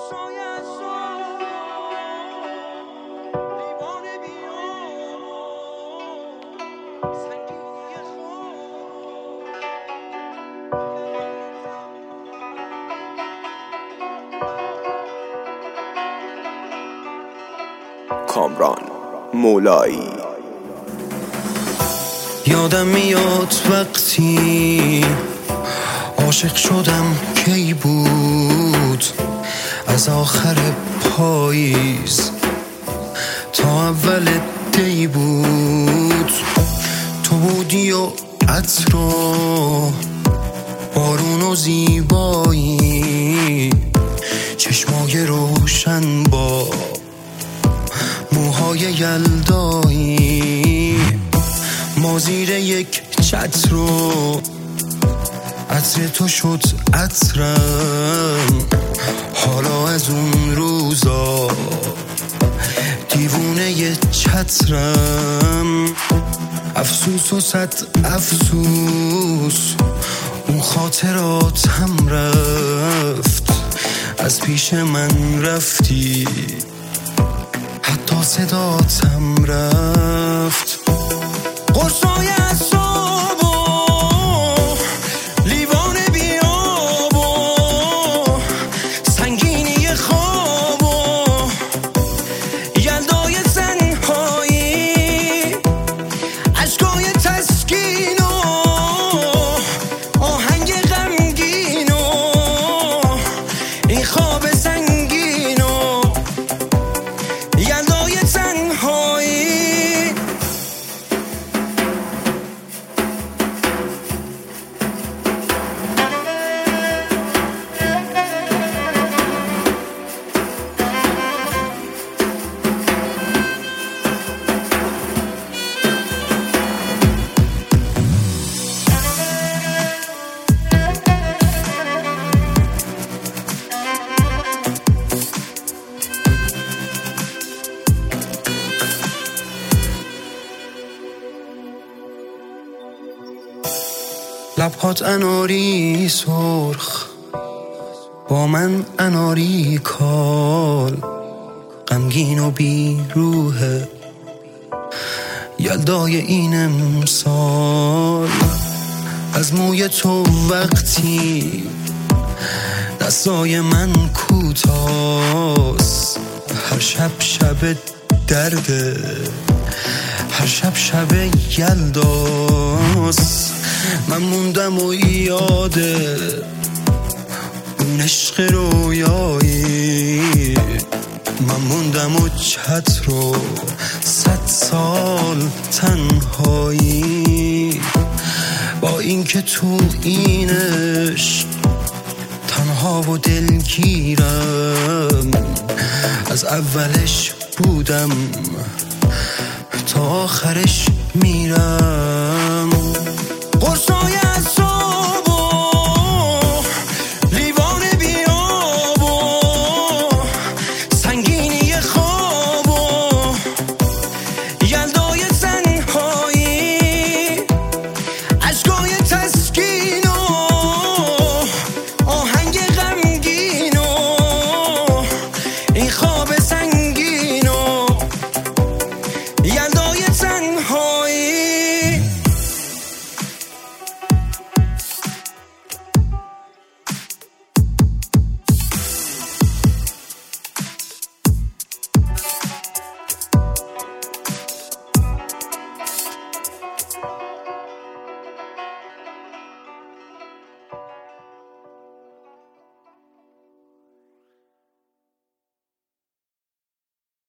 کامران مولایی. یادم میاد وقتی عاشق شدم کی بود، از آخر پاییز تا اول دی بود. تو بودی و عطر و بارون و زیبایی، چشمای روشن با موهای یلدایی. ما زیر یک چتر و عطر تو شد عطرم. حالا از اون روزا دیوونه ی چترم. افسوس و صد افسوس اون خاطراتم رفت، از پیش من رفتی حتی صداتم رفت. قرصای اعصاب و لیوان بیاب و سنگینی خواب و یلدای تنهایی، اشکای تسکین و آهنگ غمگین و این خواب سنگین و یلدای تنهایی. لبهات اناری سرخ با من اناری کال، غمگین و بی روحه یلدای این امسال. از موی تو وقتی دستای من کوتاست، هر شب شب درده، هر شب شب یلداست. من موندم و یاده اون عشق رویایی، من موندم و چتر و 100 سال تنهایی. با اینکه تو این عشق تنها و دلگیرم، از اولش بودم تا آخرش میرم. قرصای از